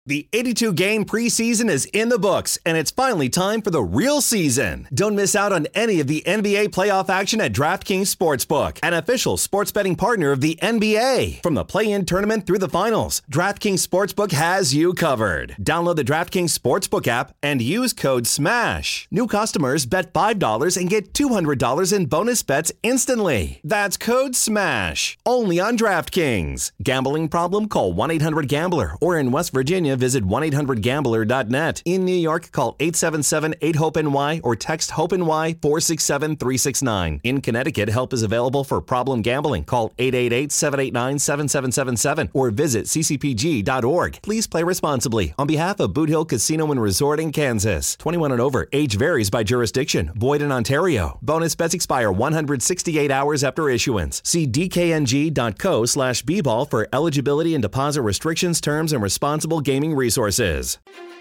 The 82-game preseason is in the books, and it's finally time for the real season. Don't miss out on any of the NBA playoff action at DraftKings Sportsbook, an official sports betting partner of the NBA. From the play-in tournament through the finals, DraftKings Sportsbook has you covered. Download the DraftKings Sportsbook app and use code SMASH. New customers bet $5 and get $200 in bonus bets instantly. That's code SMASH. Only on DraftKings. Gambling problem? Call 1-800-GAMBLER. Or in West Virginia, visit 1-800-GAMBLER.net. In New York, call 877-8-HOPE-NY or text HOPE-NY 467-369. In Connecticut, help is available for problem gambling. Call 888-789-7777 or visit ccpg.org. Please play responsibly. On behalf of Boot Hill Casino and Resort in Kansas. 21 and over. Age varies by jurisdiction. Void in Ontario. Bonus bets expire 168 hours after issuance. See dkng.co/bball for eligibility and deposit restrictions, terms, and responsible gaming resources.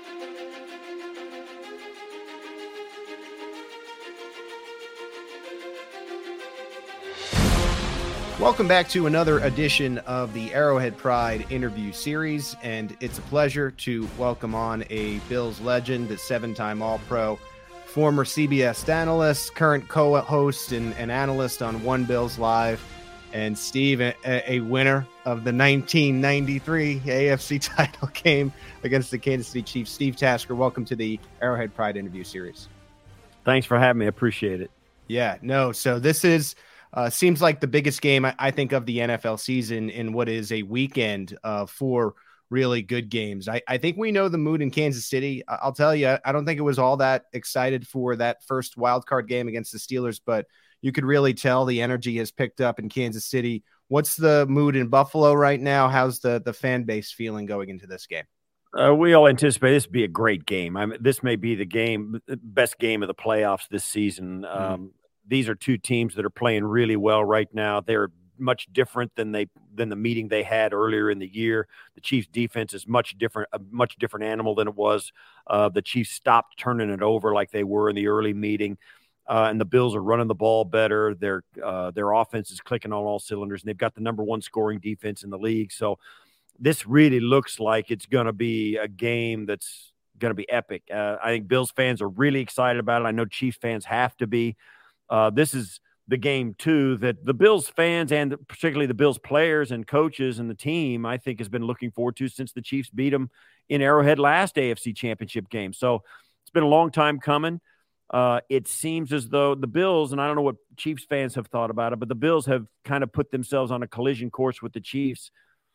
Welcome back to another edition of the Arrowhead Pride interview series, and it's a pleasure to welcome on a Bills legend, a 7-time All-Pro, former CBS analyst, current co-host and analyst on One Bills Live, and Steve, a winner of the 1993 AFC title game against the Kansas City Chiefs. Steve Tasker, welcome to the Arrowhead Pride interview series. Thanks for having me. I appreciate it. Yeah, no, so this is seems like the biggest game, I think, of the NFL season in what is a weekend of 4 really good games. I think we know the mood in Kansas City. I'll tell you, I don't think it was all that excited for that first wild card game against the Steelers, but you could really tell the energy has picked up in Kansas City. What's the mood in Buffalo right now? How's the fan base feeling going into this game? We all anticipate this to be a great game. I mean, this may be the best game of the playoffs this season. These are two teams that are playing really well right now. They're much different than the meeting they had earlier in the year. The Chiefs defense is a much different animal than it was. The Chiefs stopped turning it over like they were in the early meeting. And the Bills are running the ball better. Their offense is clicking on all cylinders, and they've got the number 1 scoring defense in the league. So this really looks like it's going to be a game that's going to be epic. I think Bills fans are really excited about it. I know Chiefs fans have to be. This is the game, too, that the Bills fans and particularly the Bills players and coaches and the team, I think, has been looking forward to since the Chiefs beat them in Arrowhead last AFC Championship game. So it's been a long time coming. It seems as though the Bills, and I don't know what Chiefs fans have thought about it, but the Bills have kind of put themselves on a collision course with the Chiefs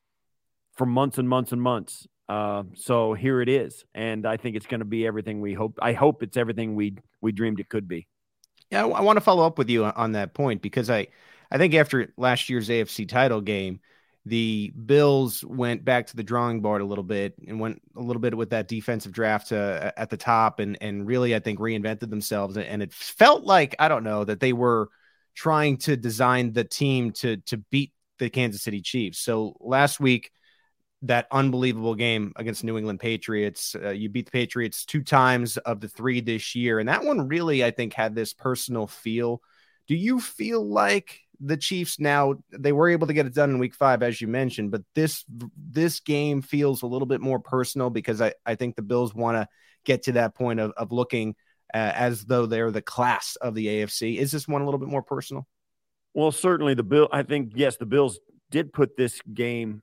for months and months and months. So here it is. And I think it's going to be everything we hope. I hope it's everything we dreamed it could be. Yeah, I want to follow up with you on that point because I think after last year's AFC title game, the Bills went back to the drawing board a little bit and went a little bit with that defensive draft at the top and really, I think, reinvented themselves. And it felt like, I don't know, that they were trying to design the team to beat the Kansas City Chiefs. So last week, that unbelievable game against New England Patriots, you beat the Patriots 2 times of the 3 this year. And that one really, I think, had this personal feel. Do you feel like the Chiefs now, they were able to get it done in week 5, as you mentioned, but this game feels a little bit more personal because I think the Bills want to get to that point of looking as though they're the class of the AFC. Is this one a little bit more personal? Well, certainly I think, yes, the Bills did put this game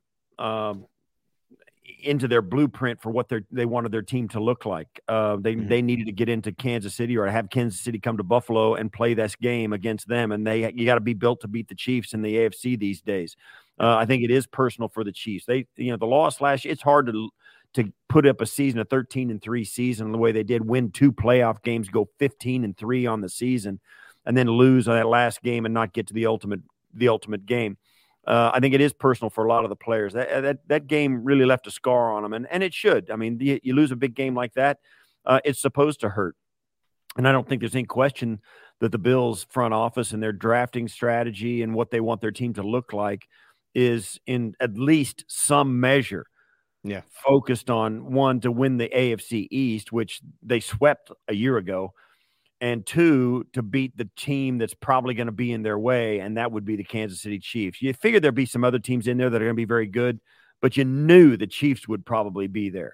into their blueprint for what they wanted their team to look like. They needed to get into Kansas City or have Kansas City come to Buffalo and play this game against them. And you got to be built to beat the Chiefs in the AFC these days. I think it is personal for the Chiefs. The loss last year, it's hard to put up a season, a 13-3 season the way they did, win 2 playoff games, go 15-3 on the season, and then lose on that last game and not get to the ultimate game. I think it is personal for a lot of the players. That game really left a scar on them, and it should. I mean, you lose a big game like that, it's supposed to hurt. And I don't think there's any question that the Bills front office and their drafting strategy and what they want their team to look like is in at least some measure focused on, one, to win the AFC East, which they swept a year ago, and 2, to beat the team that's probably going to be in their way, and that would be the Kansas City Chiefs. You figured there'd be some other teams in there that are going to be very good, but you knew the Chiefs would probably be there.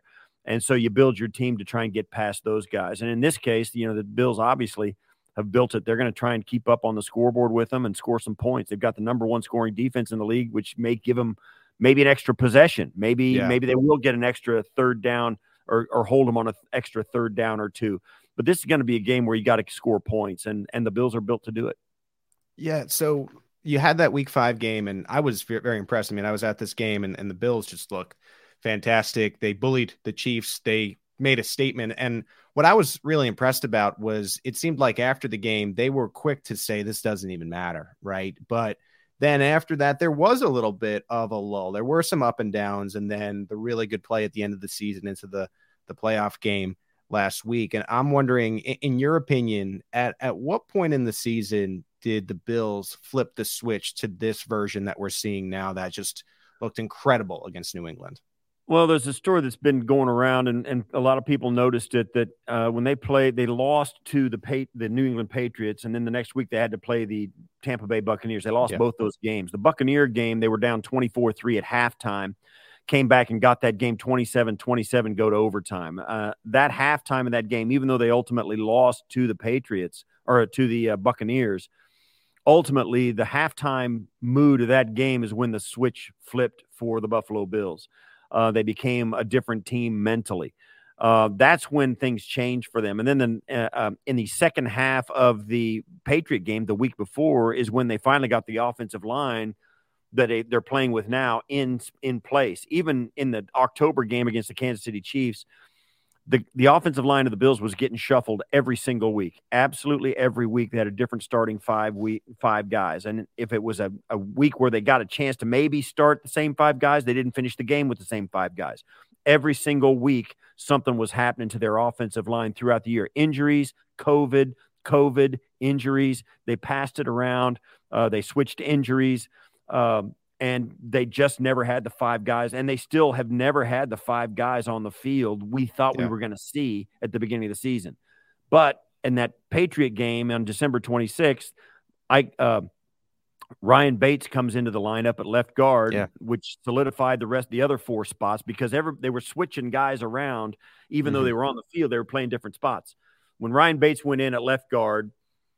And so you build your team to try and get past those guys. And in this case, the Bills obviously have built it. They're going to try and keep up on the scoreboard with them and score some points. They've got the number one scoring defense in the league, which may give them maybe an extra possession. Maybe they will get an extra third down or hold them on an extra third down or two. But this is going to be a game where you got to score points, and the Bills are built to do it. Yeah, so you had that Week 5 game, and I was very impressed. I mean, I was at this game, and the Bills just look fantastic. They bullied the Chiefs. They made a statement, and what I was really impressed about was it seemed like after the game, they were quick to say this doesn't even matter, right? But then after that, there was a little bit of a lull. There were some up and downs, and then the really good play at the end of the season into the playoff game last week. And I'm wondering, in your opinion, at what point in the season did the Bills flip the switch to this version that we're seeing now that just looked incredible against New England? Well, there's a story that's been going around, and a lot of people noticed it, that when they played, they lost to the New England Patriots, and then the next week they had to play the Tampa Bay Buccaneers. They lost both those games. The Buccaneer game, they were down 24-3 at halftime, came back and got that game 27-27, go to overtime. That halftime of that game, even though they ultimately lost to the Patriots or to the Buccaneers, ultimately the halftime mood of that game is when the switch flipped for the Buffalo Bills. They became a different team mentally. That's when things changed for them. And then in the second half of the Patriot game the week before is when they finally got the offensive line that they're playing with now in place. Even in the October game against the Kansas City Chiefs, the offensive line of the Bills was getting shuffled every single week. Absolutely every week they had a different starting five guys. And if it was a week where they got a chance to maybe start the same five guys, they didn't finish the game with the same five guys. Every single week, something was happening to their offensive line throughout the year. Injuries, COVID, injuries. They passed it around. They switched to injuries. And they just never had the five guys, and they still have never had the five guys on the field we thought we were going to see at the beginning of the season. But in that Patriot game on December 26th, Ryan Bates comes into the lineup at left guard, which solidified the other four spots because they were switching guys around. Even though they were on the field, they were playing different spots. When Ryan Bates went in at left guard,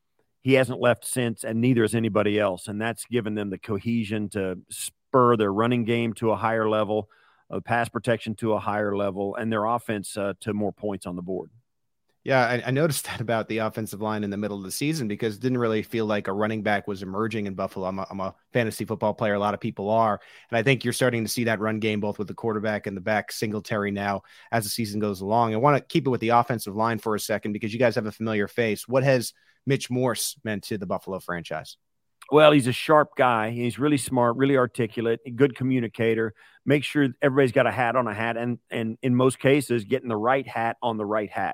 he hasn't left since, and neither has anybody else. And that's given them the cohesion to spur their running game to a higher level, pass protection to a higher level, and their offense to more points on the board. Yeah, I noticed that about the offensive line in the middle of the season because it didn't really feel like a running back was emerging in Buffalo. I'm a fantasy football player. A lot of people are. And I think you're starting to see that run game both with the quarterback and the back Singletary now as the season goes along. I want to keep it with the offensive line for a second because you guys have a familiar face. What has Mitch Morse meant to the Buffalo franchise? Well, he's a sharp guy. He's really smart, really articulate, a good communicator. Make sure everybody's got a hat on a hat, and in most cases, getting the right hat on the right hat.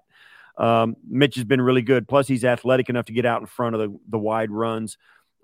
Mitch has been really good. Plus, he's athletic enough to get out in front of the wide runs.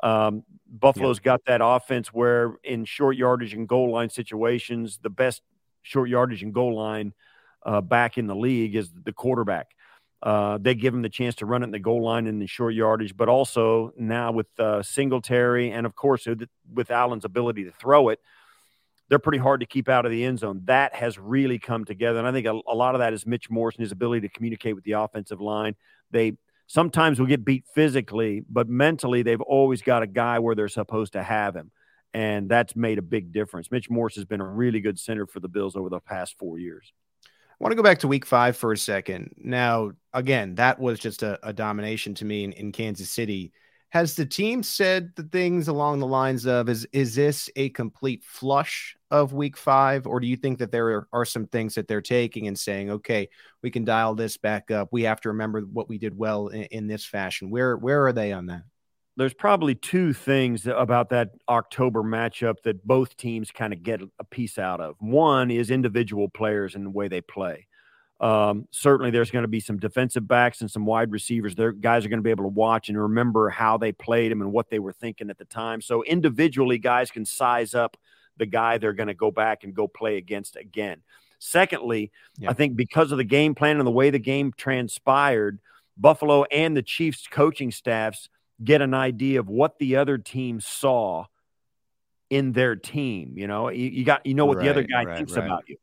Buffalo's got that offense where in short yardage and goal line situations, the best short yardage and goal line back in the league is the quarterback. They give him the chance to run it in the goal line in the short yardage, but also now with Singletary and, of course, with Allen's ability to throw it, they're pretty hard to keep out of the end zone. That has really come together, and I think a lot of that is Mitch Morse and his ability to communicate with the offensive line. They sometimes will get beat physically, but mentally they've always got a guy where they're supposed to have him, and that's made a big difference. Mitch Morse has been a really good center for the Bills over the past 4 years. I want to go back to week 5 for a second. Now, again, that was just a domination to me in Kansas City. Has the team said the things along the lines of, is this a complete flush of week 5? Or do you think that there are some things that they're taking and saying, okay, we can dial this back up. We have to remember what we did well in this fashion. Where are they on that? There's probably two things about that October matchup that both teams kind of get a piece out of. One is individual players and the way they play. Certainly there's going to be some defensive backs and some wide receivers. Their guys are going to be able to watch and remember how they played them and what they were thinking at the time. So individually, guys can size up the guy they're going to go back and go play against again. Secondly, I think because of the game plan and the way the game transpired, Buffalo and the Chiefs coaching staffs get an idea of what the other team saw in their team. You know, you know what the other guy thinks about you.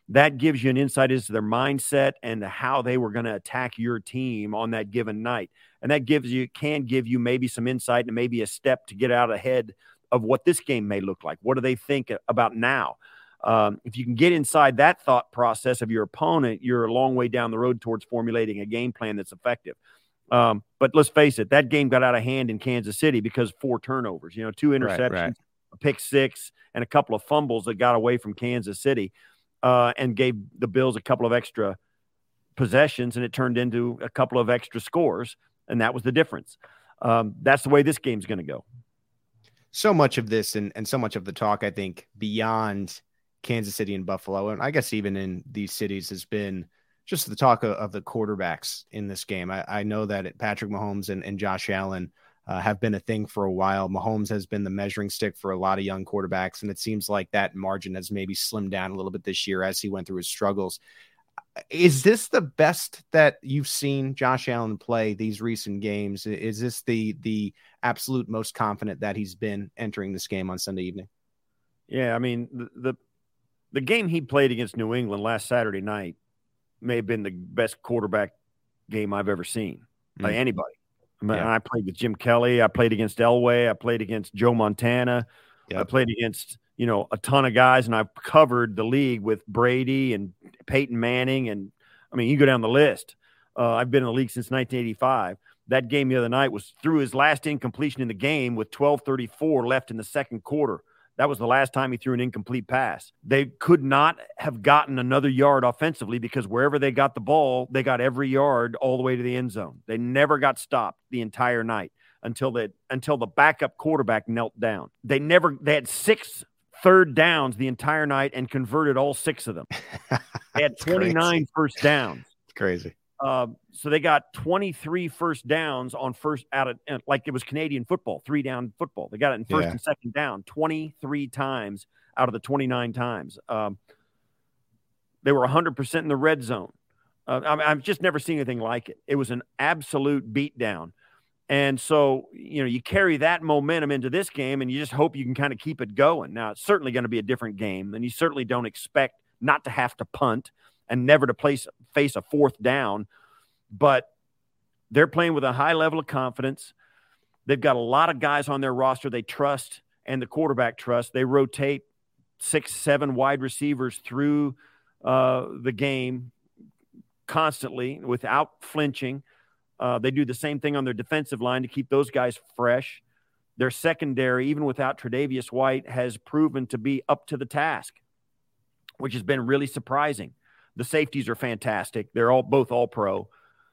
that gives you an insight into their mindset and how they were going to attack your team on that given night. And that can give you maybe some insight and maybe a step to get out ahead of what this game may look like. What do they think about now? If you can get inside that thought process of your opponent, you're a long way down the road towards formulating a game plan that's effective. But let's face it, that game got out of hand in Kansas City because 4 turnovers, 2 interceptions, a pick 6, and a couple of fumbles that got away from Kansas City and gave the Bills a couple of extra possessions, and it turned into a couple of extra scores, and that was the difference. That's the way this game's going to go. So much of this and so much of the talk, I think, beyond Kansas City and Buffalo, and I guess even in these cities, has been just the talk of the quarterbacks in this game. I know that Patrick Mahomes and Josh Allen have been a thing for a while. Mahomes has been the measuring stick for a lot of young quarterbacks, and it seems like that margin has maybe slimmed down a little bit this year as he went through his struggles. Is this the best that you've seen Josh Allen play these recent games? Is this the absolute most confident that he's been entering this game on Sunday evening? Yeah, I mean, the game he played against New England last Saturday night may have been the best quarterback game I've ever seen by anybody. I played with Jim Kelly. I played against Elway. I played against Joe Montana. Yep. I played against, a ton of guys, and I've covered the league with Brady and Peyton Manning. And, I mean, you go down the list. I've been in the league since 1985. That game the other night was through his last incompletion in the game with 12:34 left in the second quarter. That was the last time he threw an incomplete pass. They could not have gotten another yard offensively because wherever they got the ball, they got every yard all the way to the end zone. They never got stopped the entire night until the backup quarterback knelt down. They had 6 third downs the entire night and converted all 6 of them. They had 29 first downs. It's crazy. So they got 23 first downs on first out of, like it was Canadian football, 3-down football. They got it in first and second down 23 times out of the 29 times. They were 100% in the red zone. I've just never seen anything like it. It was an absolute beatdown. And so, you carry that momentum into this game and you just hope you can kind of keep it going. Now, it's certainly going to be a different game, and you certainly don't expect not to have to punt and never to face a 4th down. But they're playing with a high level of confidence. They've got a lot of guys on their roster they trust and the quarterback trusts. They rotate 6, 7 wide receivers through the game constantly without flinching. They do the same thing on their defensive line to keep those guys fresh. Their secondary, even without Tre'Davious White, has proven to be up to the task, which has been really surprising. The safeties are fantastic. They're both all pro.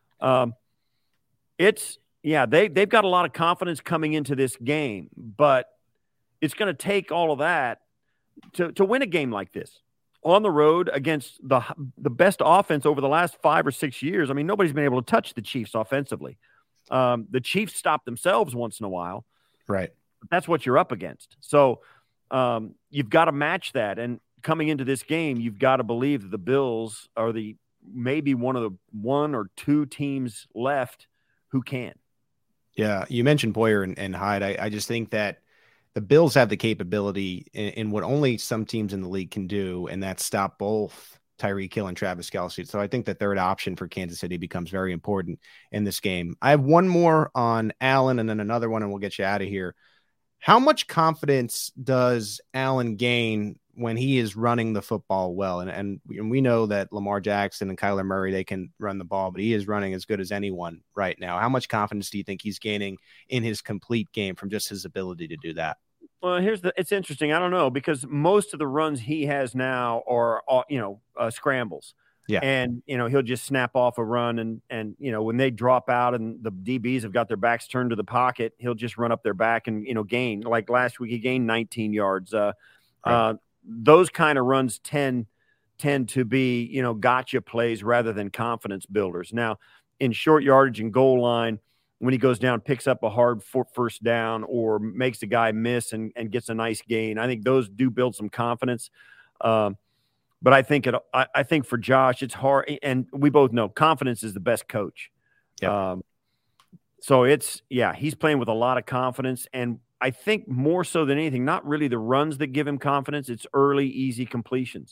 They've got a lot of confidence coming into this game, but it's going to take all of that to win a game like this on the road against the best offense over the last 5 or 6 years. I mean, nobody's been able to touch the Chiefs offensively. The Chiefs stop themselves once in a while. Right. But that's what you're up against. So you've got to match that. And coming into this game, you've got to believe that the Bills are maybe one of the 1 or 2 teams left who can. Yeah, you mentioned Boyer and Hyde. I just think that the Bills have the capability in what only some teams in the league can do, and that's stop both Tyreek Hill and Travis Kelce. So I think the third option for Kansas City becomes very important in this game. I have one more on Allen and then another one, and we'll get you out of here. How much confidence does Allen gain when he is running the football well? And we know that Lamar Jackson and Kyler Murray, they can run the ball, but he is running as good as anyone right now. How much confidence do you think he's gaining in his complete game from just his ability to do that? Well, it's interesting. I don't know, because most of the runs he has now are, scrambles. Yeah. And, he'll just snap off a run and, when they drop out and the DBs have got their backs turned to the pocket, he'll just run up their back and, gain. Like last week, he gained 19 yards. Those kind of runs tend to be, gotcha plays rather than confidence builders. Now, in short yardage and goal line, when he goes down, picks up a hard first down or makes a guy miss and gets a nice gain, I think those do build some confidence. But I think for Josh, it's hard. And we both know confidence is the best coach. Yep. So he's playing with a lot of confidence. And I think more so than anything, not really the runs that give him confidence. It's early, easy completions.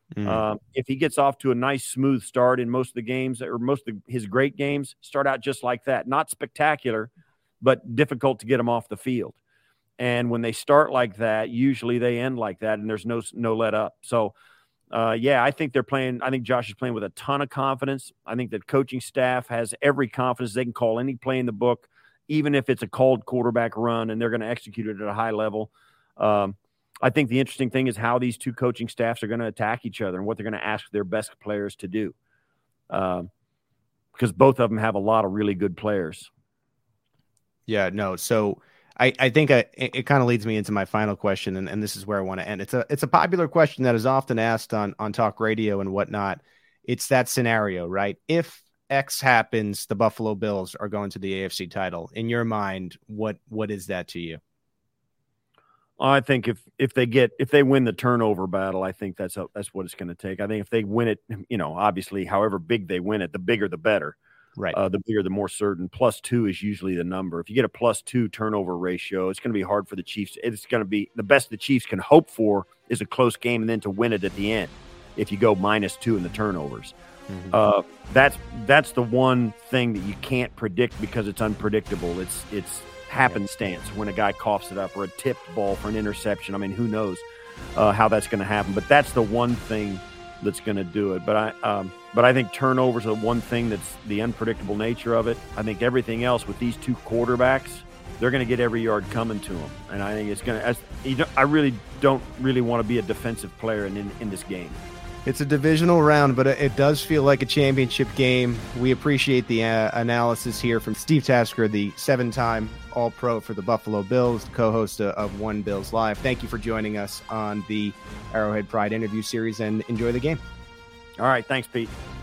If he gets off to a nice, smooth start in most of the games or most of his great games, start out just like that. Not spectacular, but difficult to get them off the field. And when they start like that, usually they end like that, and there's no let up. So, I think they're playing. I think Josh is playing with a ton of confidence. I think that coaching staff has every confidence they can call any play in the book, even if it's a called quarterback run, and they're going to execute it at a high level. I think the interesting thing is how these two coaching staffs are going to attack each other and what they're going to ask their best players to do, because both of them have a lot of really good players. Yeah, no. So I think it kind of leads me into my final question, and this is where I want to end. It's a popular question that is often asked on talk radio and whatnot. It's that scenario, right? If X happens, the Buffalo Bills are going to the AFC title. In your mind, what is that to you? I think if they win the turnover battle, I think that's what it's going to take. I think if they win it, obviously, however big they win it, the bigger the better. Right. The bigger, the more certain. +2 is usually the number. If you get a +2 turnover ratio, it's going to be hard for the Chiefs. It's going to be the best the Chiefs can hope for is a close game and then to win it at the end. If you go -2 in the turnovers, that's the one thing that you can't predict because it's unpredictable. It's happenstance when a guy coughs it up or a tipped ball for an interception. I mean, who knows how that's going to happen? But that's the one thing that's going to do it. But I think turnovers are the one thing that's the unpredictable nature of it. I think everything else with these two quarterbacks, they're going to get every yard coming to them. And I think it's going to. I really don't want to be a defensive player in this game. It's a divisional round, but it does feel like a championship game. We appreciate the analysis here from Steve Tasker, the 7-time All-Pro for the Buffalo Bills, the co-host of One Bills Live. Thank you for joining us on the Arrowhead Pride interview series, and enjoy the game. All right. Thanks, Pete.